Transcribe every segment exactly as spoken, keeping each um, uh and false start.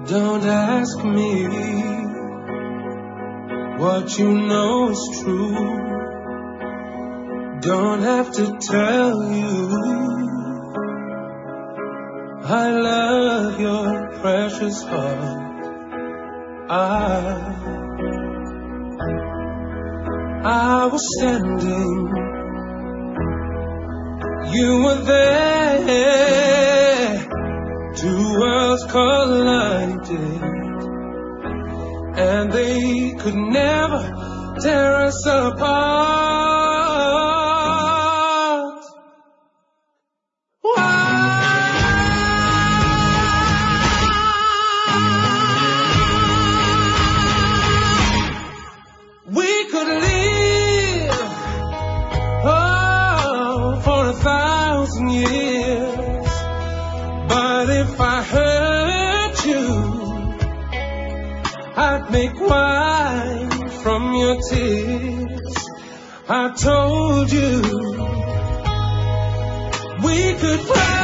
Don't ask me what you know is true. Don't have to tell you I love your precious heart. I I was standing, you were there, two worlds collided, and they could never tear us apart. Why? We could live, oh, for a thousand years, but if I hurt you, I'd make wine from your tears. I told you we could fly.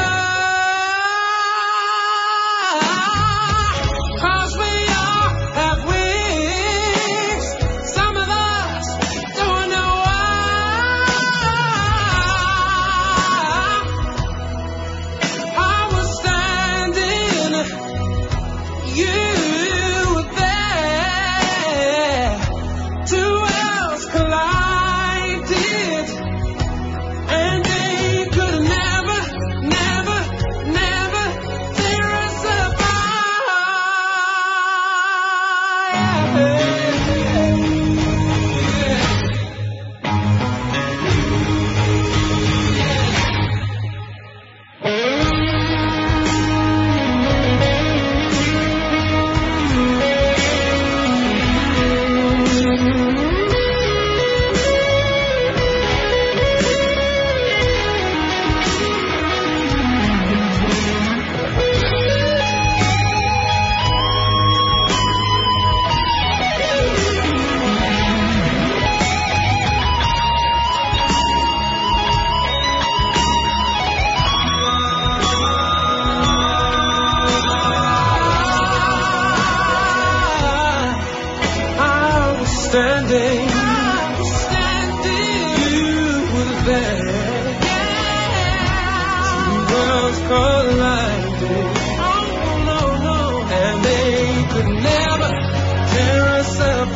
Standing, standing, you were there. Two worlds collided. Oh no, no, and they could never tear us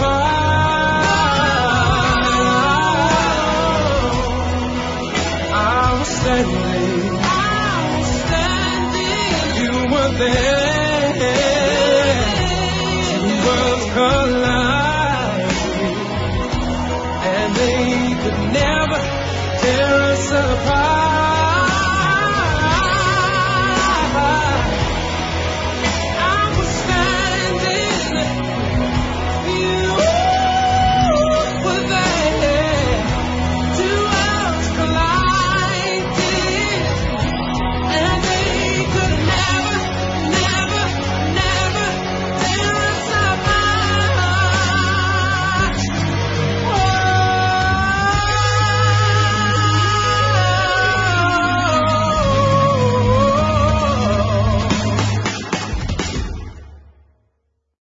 apart. I was standing, I was standing, you were there.